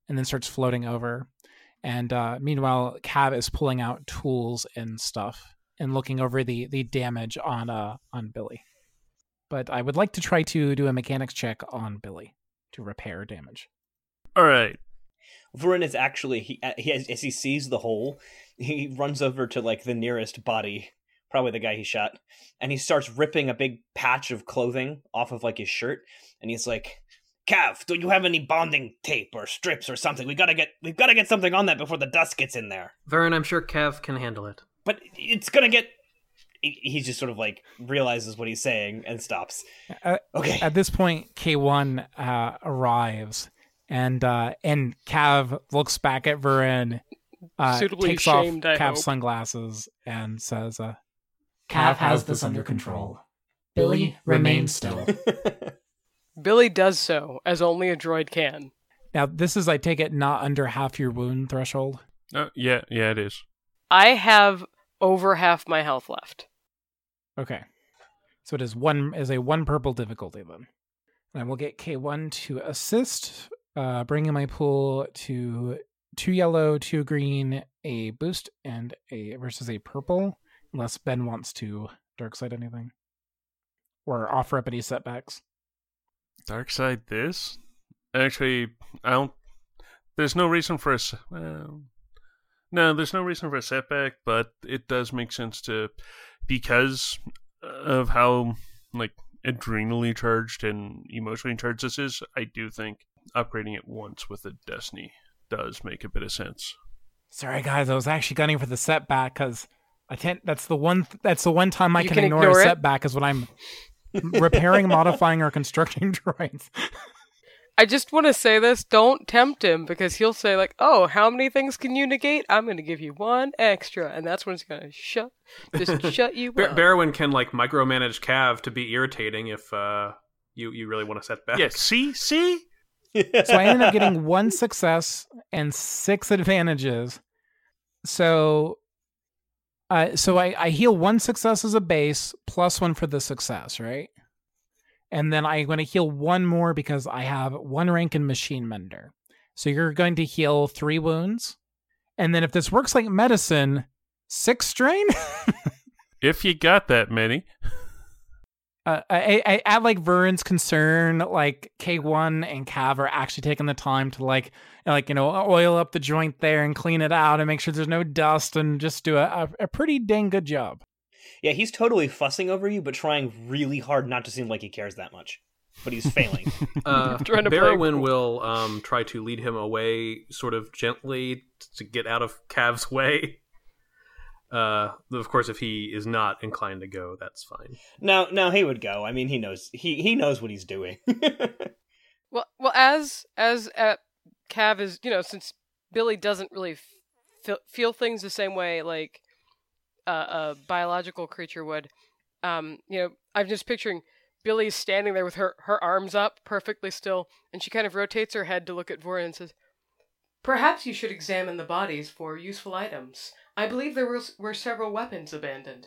and then starts floating over. And uh, meanwhile, Cav is pulling out tools and stuff and looking over the the damage on uh on Billy. But I would like to try to do a mechanics check on Billy to repair damage. All right. Vurin is actually, he, he as, as he sees the hole, he runs over to like the nearest body, probably the guy he shot, and he starts ripping a big patch of clothing off of like his shirt, and he's like, Cav, do you have any bonding tape or strips or something? We gotta get, we've gotta get something on that before the dust gets in there. Vern, I'm sure Cav can handle it. But it's gonna get... He, he just sort of like realizes what he's saying and stops. Uh, Okay. At this point, K one uh, arrives, and uh, and Cav looks back at Vurin, uh, Suitably takes shamed, off I Cav's hope. sunglasses, and says, uh, Cav has this under control. Billy, remain still. Billy does so, as only a droid can. now this is, I take it, not under half your wound threshold. Uh, yeah, yeah, it is. I have over half my health left. Okay. So it is one is a one purple difficulty then. And I will get K one to assist, uh, bringing my pool to two yellow, two green, a boost, and a versus a purple, unless Ben wants to dark side anything. Or offer up any setbacks. Dark side this? Actually, I don't... There's no reason for a... s- Well, no, there's no reason for a setback, but it does make sense to... Because of how, like, adrenally charged and emotionally charged this is, I do think upgrading it once with a Destiny does make a bit of sense. Sorry guys, I was actually gunning for the setback because I can't that's the one that's the one time I You can, can ignore, ignore a it? setback is when I'm repairing, modifying, or constructing droids. I just want to say this, don't tempt him, because he'll say, like, oh, how many things can you negate? I'm going to give you one extra, and that's when it's going to shut, just shut you Bar- up. Barrowin can like micromanage Cav to be irritating if uh, you you really want to set back. Yeah, see? See? So I ended up getting one success and six advantages. So uh, so I, I heal one success as a base, plus one for the success, right? And then I'm going to heal one more because I have one rank in Machine Mender. So you're going to heal three wounds. And then if this works like medicine, six strain? If you got that many. Uh, I, I add like Vern's concern, like K one and Cav are actually taking the time to like, like you know, oil up the joint there and clean it out and make sure there's no dust and just do a, a, a pretty dang good job. Yeah, he's totally fussing over you, but trying really hard not to seem like he cares that much. But he's failing. Uh, Trying to play Barrowin cool. will um, try to lead him away sort of gently to get out of Cav's way. Uh, of course, if he is not inclined to go, that's fine. now, now he would go. I mean, he knows he he knows what he's doing. Well, well, as as uh, Cav is, you know, since Billy doesn't really f- feel things the same way like uh, a biological creature would, um, you know, I'm just picturing Billy standing there with her her arms up, perfectly still, and she kind of rotates her head to look at Vorin and says, "Perhaps you should examine the bodies for useful items. I believe there were were several weapons abandoned."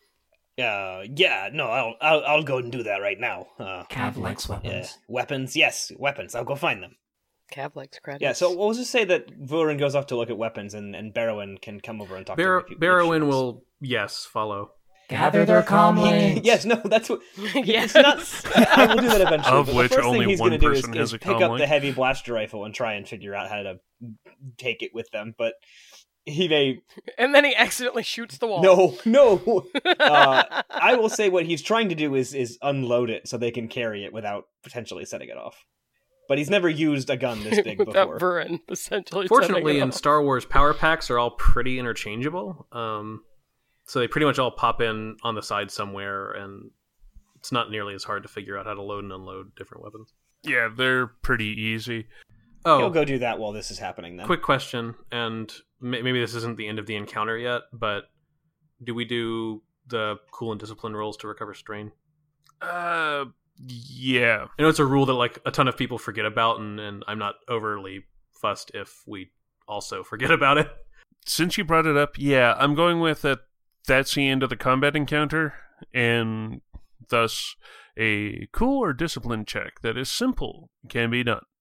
uh, yeah, no, I'll, I'll I'll go and do that right now. Uh, Cav likes weapons. yeah, weapons, yes, weapons. I'll go find them. Cav likes credits. Yeah, so what was just say that Vurin goes off to look at weapons, and and Barrowin can come over and talk Bar- to him. if he- if she Barrowin wants. will, yes, follow. Gather their calmly. Yes, no, that's what. Yes. It's not. I will do that eventually. Of but which the first only thing he's one gonna do is, person has is a pick comm up link. the heavy blaster rifle and try and figure out how to take it with them. But he may. And then he accidentally shoots the wall. No, no. Uh, I will say what he's trying to do is is unload it so they can carry it without potentially setting it off. But he's never used a gun this big Without before. Vurin, essentially. Fortunately, setting it in off. Star Wars, power packs are all pretty interchangeable. Um, so they pretty much all pop in on the side somewhere, and it's not nearly as hard to figure out how to load and unload different weapons. Yeah, they're pretty easy. Oh, He'll go do that while this is happening. Then. quick question, and may- maybe this isn't the end of the encounter yet, but do we do the cool and discipline rolls to recover strain? Uh, yeah. I know it's a rule that like a ton of people forget about, and, and I'm not overly fussed if we also forget about it. Since you brought it up, yeah, I'm going with that. That's the end of the combat encounter, and thus a cool or discipline check that is simple can be done.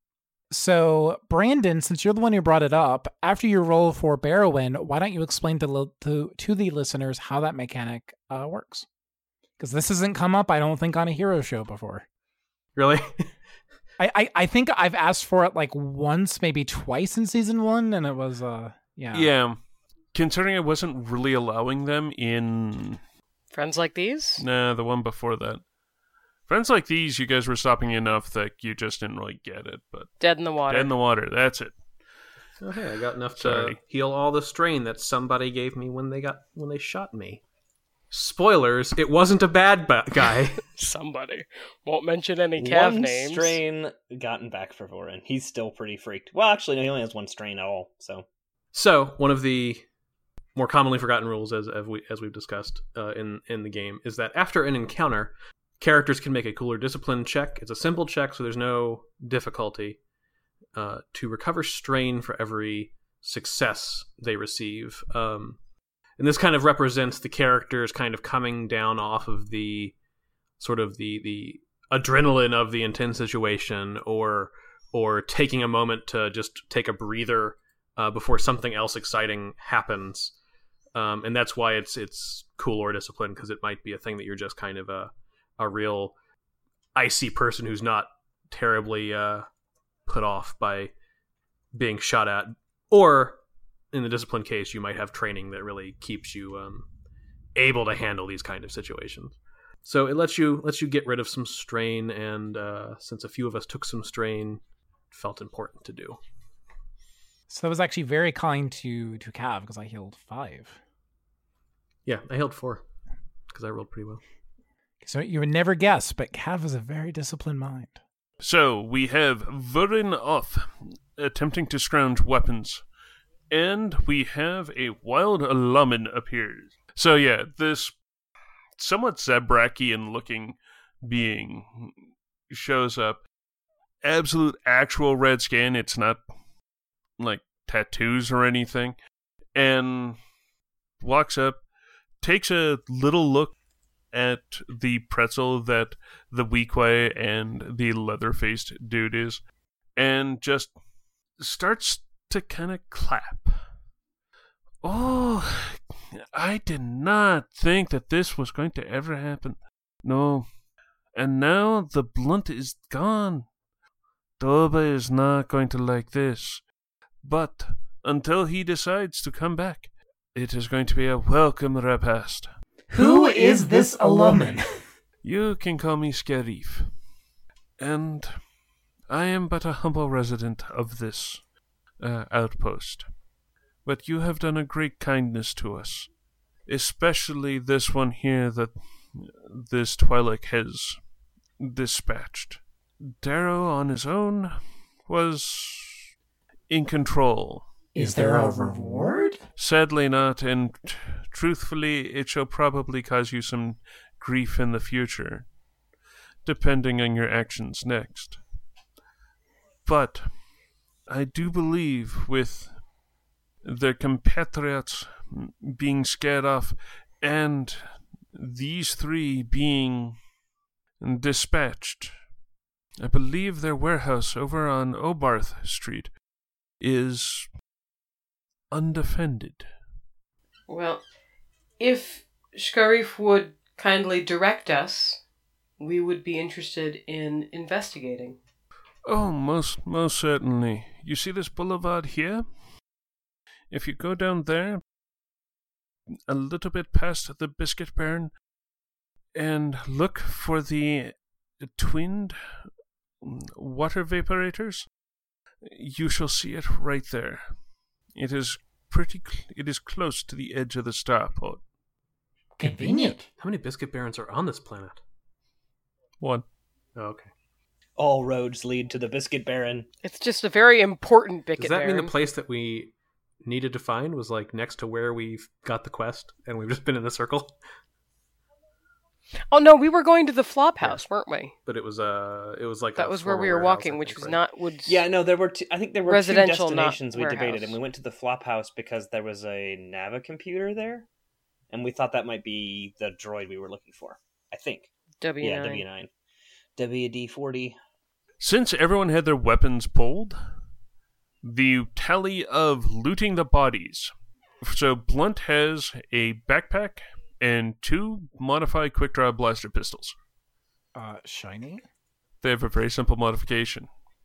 So, Brandon, since you're the one who brought it up, after you roll for Barrowin, why don't you explain to li- to, to the listeners how that mechanic uh, works? Because this hasn't come up, I don't think, on a hero show before. Really? I, I, I think I've asked for it like once, maybe twice in season one, and it was, uh, yeah. Yeah. Considering I wasn't really allowing them in... Friends Like These? Nah, the one before that. Friends Like These, you guys were stopping enough that you just didn't really get it, but... Dead in the Water. Dead in the Water, that's it. Oh, hey, I got enough Sorry. to heal all the strain that somebody gave me when they got when they shot me. Spoilers, it wasn't a bad ba- guy. Somebody. Won't mention any Cav one names. strain gotten back for Vorin. He's still pretty freaked. Well, actually, no, he only has one strain at all, so... So, one of the more commonly forgotten rules, as as, we, as we've discussed uh, in, in the game, is that after an encounter, characters can make a cooler discipline check. It's a simple check, so there's no difficulty, uh, to recover strain for every success they receive. Um, and this kind of represents the characters kind of coming down off of the sort of the, the adrenaline of the intense situation, or or taking a moment to just take a breather uh, before something else exciting happens. Um, and that's why it's it's cool or discipline, because it might be a thing that you're just kind of a a real icy person who's not terribly uh, put off by being shot at. Or, in the discipline case, you might have training that really keeps you um, able to handle these kind of situations. So it lets you lets you get rid of some strain, and uh, since a few of us took some strain, it felt important to do. So that was actually very kind to, to Cav, because I healed five. Yeah, I healed four, because I rolled pretty well. So you would never guess, but Cav is a very disciplined mind. So, we have Vorin off, attempting to scrounge weapons. And we have a wild Alaman appears. So yeah, this somewhat Zabrakian looking being shows up. Absolute actual red skin, it's not like tattoos or anything. And walks up, takes a little look at the pretzel that the Weequay and the leather-faced dude is, and just starts to kind of clap. Oh, I did not think that this was going to ever happen. No. And now the blunt is gone. Doba is not going to like this. But until he decides to come back, it is going to be a welcome repast. Who is this Alaman? You can call me Scarif. And I am but a humble resident of this uh, outpost. But you have done a great kindness to us. Especially this one here that this Twi'lek has dispatched. Darrow on his own was in control. Is there a reward? Sadly not, and t- truthfully, it shall probably cause you some grief in the future, depending on your actions next. But I do believe with their compatriots being scared off and these three being dispatched, I believe their warehouse over on Obarth Street is undefended. Well, if Scarif would kindly direct us, we would be interested in investigating. Oh, most most certainly. You see this boulevard here? If you go down there, a little bit past the Biscuit Baron, and look for the twinned water vaporators, you shall see it right there. It is pretty. Cl- it is close to the edge of the starport. Convenient. How many Biscuit Barons are on this planet? One. Oh, okay. All roads lead to the Biscuit Baron. It's just a very important Does Bicket that mean Baron. the place that we needed to find was like next to where we got the quest, and we've just been in a circle? Oh no, we were going to the Flop House, weren't we? But it was uh, it was like That a was where we former were warehouse, walking, I which think, was right? not woods. Yeah, no, there were. Two, I think there were Residential, two not destinations we debated, warehouse. and we went to the Flop House because there was a Nava computer there, and we thought that might be the droid we were looking for. I think. W nine. Yeah, W nine. W D forty. Since everyone had their weapons pulled, the tally of looting the bodies. So Blunt has a backpack and two modified quick-draw blaster pistols. Uh, shiny? They have a very simple modification.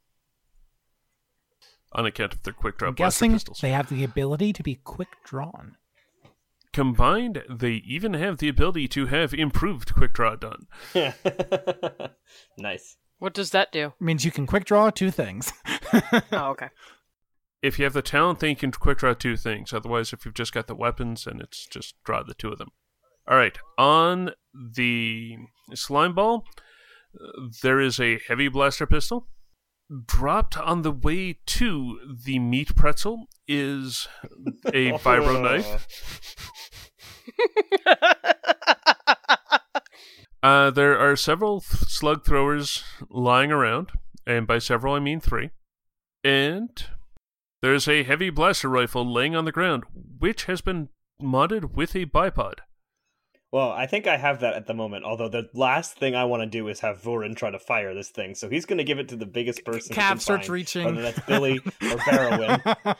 On account of their quick-draw I'm blaster guessing pistols. they have the ability to be quick-drawn. Combined, they even have the ability to have improved quick-draw done. Nice. What does that do? It means you can quick-draw two things. Oh, okay. If you have the talent, then you can quick-draw two things. Otherwise, if you've just got the weapons, then it's just draw the two of them. All right, on the slime ball, uh, there is a heavy blaster pistol. Dropped on the way to the meat pretzel is a vibro knife. Uh, there are several th- slug throwers lying around, and by several I mean three. And there's a heavy blaster rifle laying on the ground, which has been modded with a bipod. Well, I think I have that at the moment, although the last thing I want to do is have Vorin try to fire this thing, so he's going to give it to the biggest person he Cav can starts find, reaching. whether that's Billy or Barrowin.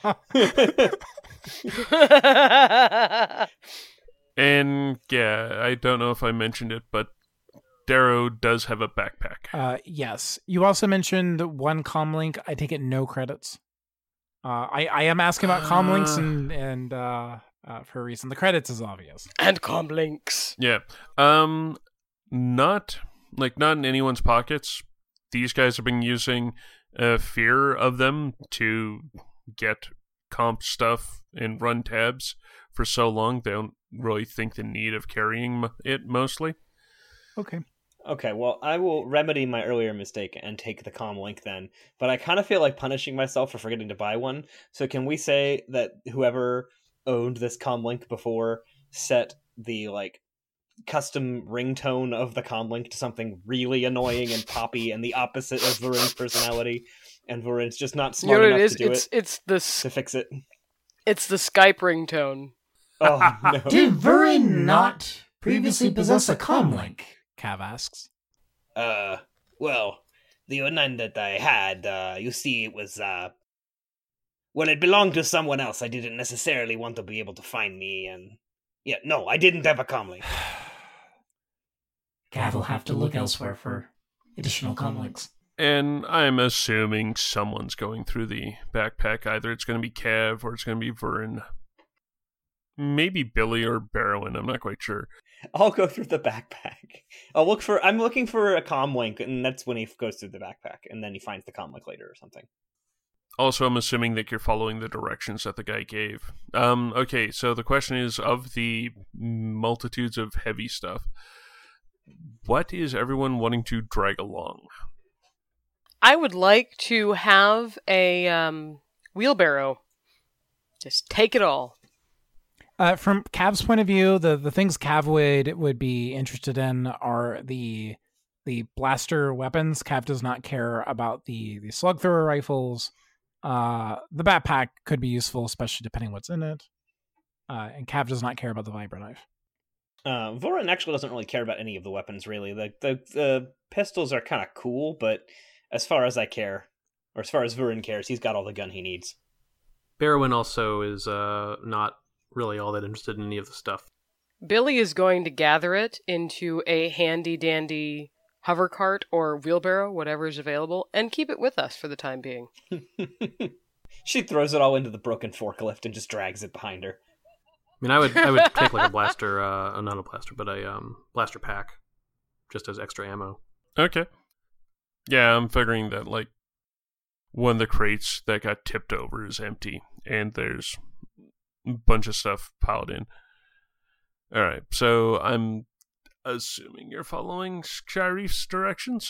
And yeah, I don't know if I mentioned it, but Darrow does have a backpack. Uh, yes. You also mentioned one comlink. I take it no credits. Uh, I, I am asking about comlinks Uh. and, and uh, uh, for a reason. The credits is obvious. And com links. Yeah. Um, not, like, not in anyone's pockets. These guys have been using uh, fear of them to get comp stuff and run tabs for so long, they don't really think the need of carrying m- it mostly. Okay. Okay, well, I will remedy my earlier mistake and take the comm link then, but I kind of feel like punishing myself for forgetting to buy one. So can we say that whoever owned this comm link before set the, like, custom ringtone of the comm link to something really annoying and poppy and the opposite of Vurin's personality, and Vurin's just not You know smart what enough it is? to do It's it it's the s- to fix it. it's the Skype ringtone. Oh, no. Did Vurin not previously possess a comlink? Cav asks. Uh, well, the one that I had, uh, you see, it was, uh, well, it belonged to someone else. I didn't necessarily want to be able to find me, and, yeah, no, I didn't have a comlink. Cav will have to look elsewhere for additional comlinks. And I'm assuming someone's going through the backpack. Either it's going to be Cav or it's going to be Vurin. Maybe Billy or Barrowin, I'm not quite sure. I'll go through the backpack. I'll look for, I'm looking for a comm link, and that's when he goes through the backpack, and then he finds the comm link later or something. Also, I'm assuming that you're following the directions that the guy gave. Um, okay, so the question is, of the multitudes of heavy stuff, what is everyone wanting to drag along? I would like to have a um, wheelbarrow. Just take it all. Uh, from Cav's point of view, the, the things Cav would, would be interested in are the the blaster weapons. Cav does not care about the, the slug thrower rifles. Uh, the backpack could be useful, especially depending what's in it. Uh, and Cav does not care about the vibro knife. Uh, Vorin actually doesn't really care about any of the weapons, really. The, the, the pistols are kind of cool, but as far as I care, or as far as Vurin cares, he's got all the gun he needs. Barrowin also is uh, not really all that interested in any of the stuff. Billy is going to gather it into a handy-dandy hover cart or wheelbarrow, whatever is available, and keep it with us for the time being. She throws it all into the broken forklift and just drags it behind her. I mean, I would I would take like a blaster, uh, not a blaster, but a um, blaster pack, just as extra ammo. Okay. Yeah, I'm figuring that, like, one of the crates that got tipped over is empty, and there's a bunch of stuff piled in. Alright, so I'm assuming you're following Sharif's directions?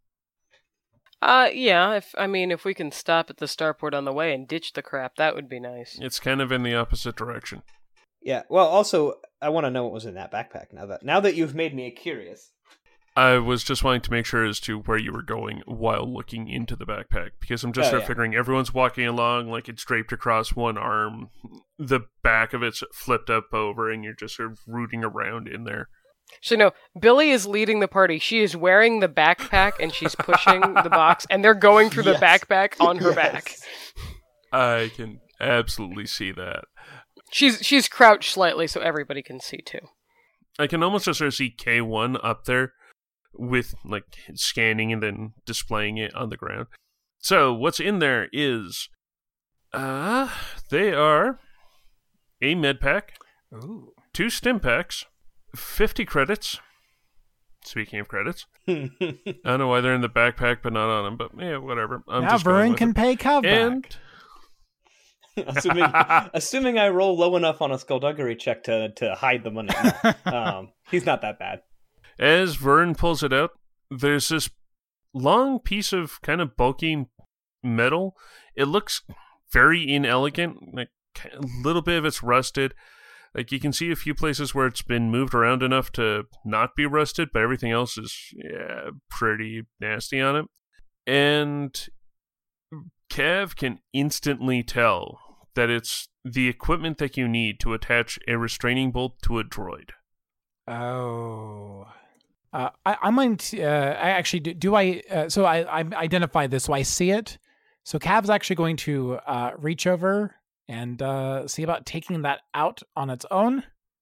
Uh, yeah, if I mean, if we can stop at the starport on the way and ditch the crap, that would be nice. It's kind of in the opposite direction. Yeah, well, also, I want to know what was in that backpack now that now that you've made me curious. I was just wanting to make sure as to where you were going while looking into the backpack, because I'm just Oh, sort of yeah. figuring everyone's walking along like it's draped across one arm, the back of it's flipped up over, and you're just sort of rooting around in there. So no, Billy is leading the party. She is wearing the backpack and she's pushing the box, and they're going through Yes. the backpack on her Yes. back. I can absolutely see that. She's she's crouched slightly so everybody can see too. I can almost just sort of see K one up there with, like, scanning and then displaying it on the ground. So, what's in there is, uh, they are a med pack, Ooh. two stim packs, fifty credits. Speaking of credits, I don't know why they're in the backpack but not on them, but yeah, whatever. I'm now just going Vern with can it. pay Cav And back. assuming, assuming I roll low enough on a skullduggery check to, to hide the money. No. Um, he's not that bad. as Vern pulls it out, there's this long piece of kind of bulky metal. It looks very inelegant. Like, a little bit of it's rusted. Like, you can see a few places where it's been moved around enough to not be rusted, but everything else is, yeah, pretty nasty on it. And Cav can instantly tell that it's the equipment that you need to attach a restraining bolt to a droid. Oh. Uh, I, I'm going to, uh, I actually, do, do I, uh, so I, I identify this, so I see it. So Cav's actually going to uh, reach over and uh, see about taking that out on its own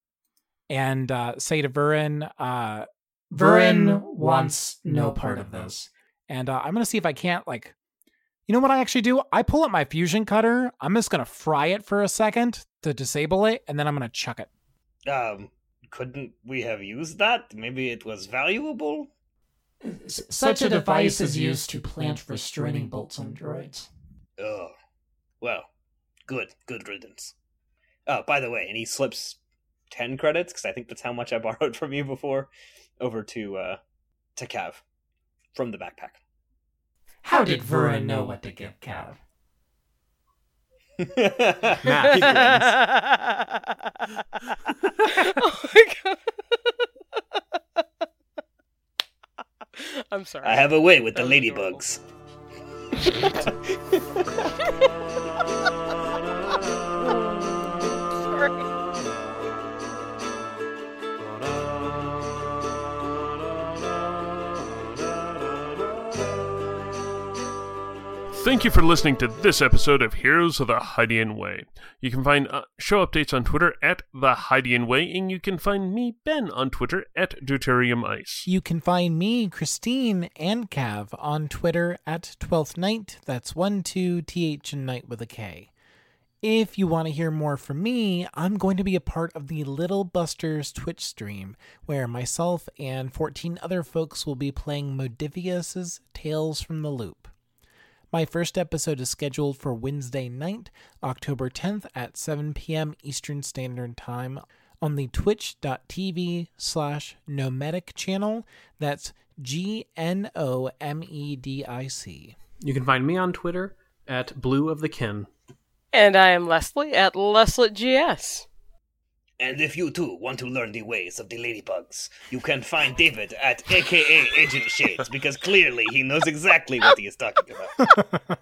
and uh, say to Vurin, uh, Vurin wants no part of this. And uh, I'm going to see if I can't, like, you know what I actually do? I pull up my fusion cutter. I'm just going to fry it for a second to disable it, and then I'm going to chuck it. Um, couldn't we have used that? Maybe it was valuable? S- Such a device is used to plant restraining bolts on droids. Oh, well, good, good riddance. Oh, by the way, and he slips ten credits, because I think that's how much I borrowed from you before, over to, uh, to Cav, from the backpack. How did Vurin know what to give Cav? Matt, he grins. Oh my god. I'm sorry. I have a way with the That was adorable. ladybugs. Sorry. Thank you for listening to this episode of Heroes of the Hydian Way. You can find uh, show updates on Twitter at The Hydian Way, and you can find me, Ben, on Twitter at Deuterium Ice. You can find me, Christine, and Cav on Twitter at twelfth Night. That's one, two, T H and Night with a K. If you want to hear more from me, I'm going to be a part of the Little Busters Twitch stream, where myself and fourteen other folks will be playing Modifius's Tales from the Loop. My first episode is scheduled for Wednesday night, October tenth at seven p.m. Eastern Standard Time on the twitch.tv slash nomadic channel. That's G N O M E D I C. You can find me on Twitter at Blue of the Kin. And I am Leslie at LesletGS. And if you too want to learn the ways of the ladybugs, you can find David at A K A Agent Shades, because clearly he knows exactly what he is talking about.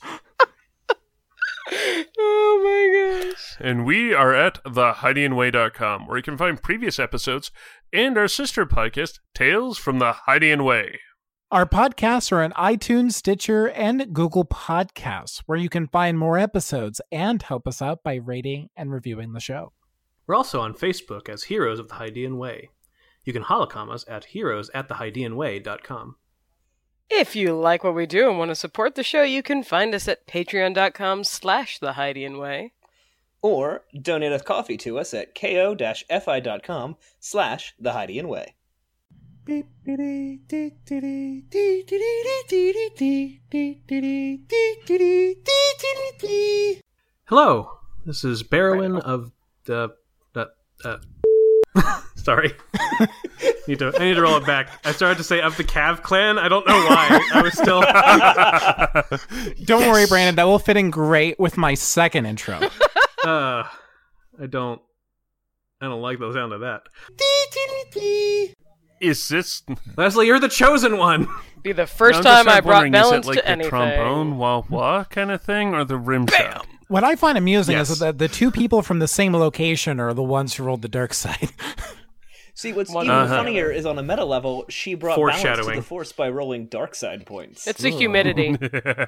Oh my gosh. And we are at the hydian way dot com, where you can find previous episodes and our sister podcast, Tales from the Hydian Way. Our podcasts are on iTunes, Stitcher, and Google Podcasts, where you can find more episodes and help us out by rating and reviewing the show. We're also on Facebook as Heroes of the Hydian Way. You can holocom us at heroes at the hydian way dot com. If you like what we do and want to support the show, you can find us at patreon.com slash the Hydian Way. Or donate a coffee to us at ko-fi.com slash the Hydian Way. Hello, this is Barrowin of the... Uh, uh, sorry. need to, I need to roll it back. I started to say of the Cav clan. I don't know why. I was still... Don't worry, Brandon. That will fit in great with my second intro. uh, I don't... I don't like the sound of that. Is this... Leslie, you're the chosen one! Be the first I'm just time I like brought wondering, balance is it like to the anything. trombone wah wah kind of thing, or the rim shot? What I find amusing Yes. is that the two people from the same location are the ones who rolled the dark side. See, what's One- even Uh-huh. funnier is on a meta level, she brought balance to Foreshadowing. the Force by rolling dark side points. It's the humidity.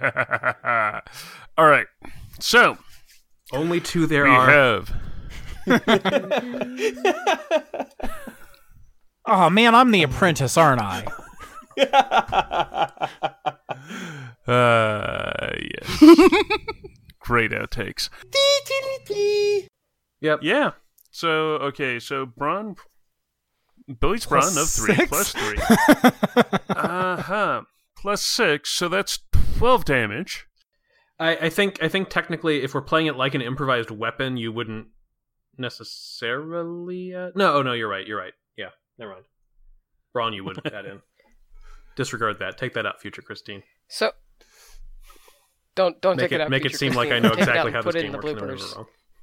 All right. So Only two there we are. have. Oh man, I'm the apprentice, aren't I? Uh, yes. Great outtakes. Yep. Yeah. So okay. So Braun, Billy's Plus Braun of three six? plus three. uh huh. Plus six. So that's twelve damage. I, I think I think technically, if we're playing it like an improvised weapon, you wouldn't necessarily. Uh... No, oh no, you're right. You're right. Yeah, never mind. Braun, you would add in. Disregard that. Take that out, future Christine. So don't don't Make take it, it out. make it future seem like I Christine. know Take it out exactly and how put this it in game the works. No, no, no, bloopers. no.